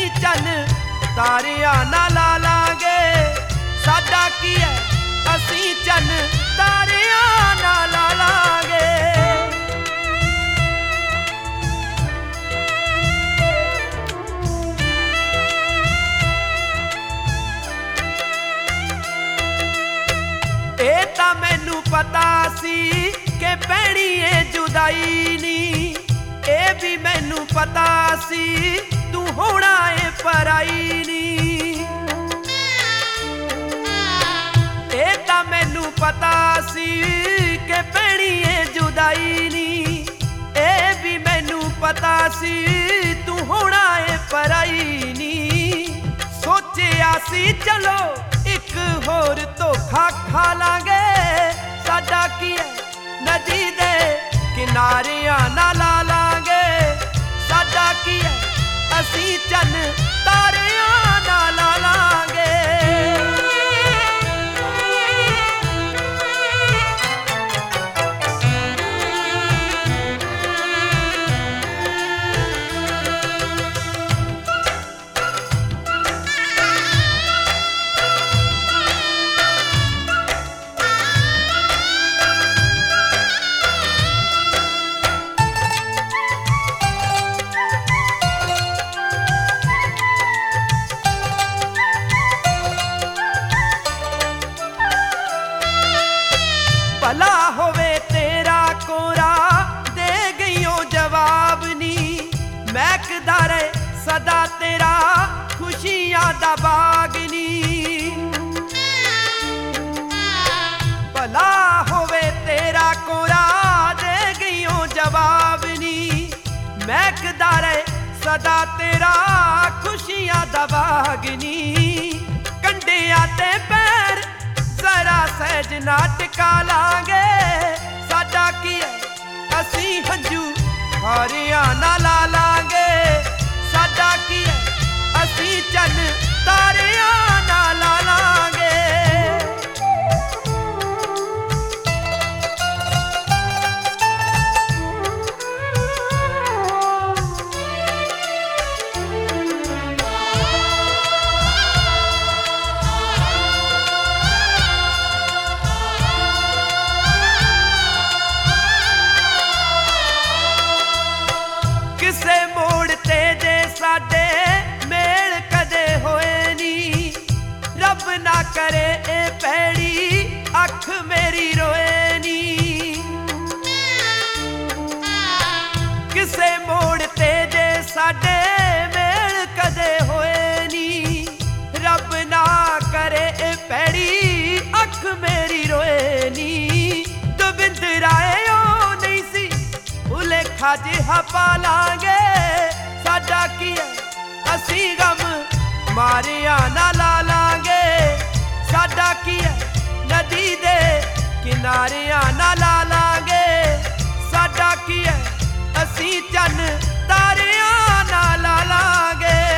चन तारियां ना ला लांगे। साडा की है असी चन तारियां ना ला लांगे। ए तां मैनू पता सी कि पैनी ए जुदाई नी, ए भी मैनू पता सी तू होना ए पराई नी। ए तां मैनू पता सी कि पैनी ए जुदाई नी, ए भी मैनू पता सी तू होना ए पराई नी। सोचिया सी चलो एक होर धोखा खा लांगे। साडा की है नदी दे किनारियां ना ला लांगे। साडा की है असी चन तारियां ना ला लांगे। भला होवे तेरा कोरा दे गईओ जवाब नी। महकदा रहे सदा तेरा खुशियां दा बाग नी। भला होवे तेरा कोरा दे गईओ जवाब नी। महकदा रहे सदा तेरा खुशियां दा बाग नी। कंडिया ते पैर जरा सहज ना टिका लांगे। साडा की है असी हंजू हारियां ना ला लांगे। साडा की है असी चन तारियां ना ला लांगे। किसे मोड़ ते जे साडे मेल कदे होए नी। रब ना करे ए पैड़ी अख मेरी रोए नी। किसे मोड़ ते जे साडे मेल कदे होए नी। रब ना करे ए पैड़ी अख मेरी रोए नी। दविंदरा ओ नहीं सी भुलेखा जिहा पा लांगे। साडा की है असी गम मारियां ना ला लांगे। साडा की है नदी दे किनारियां ना ला लांगे। साडा की है असी चन तारियां ना ला लांगे।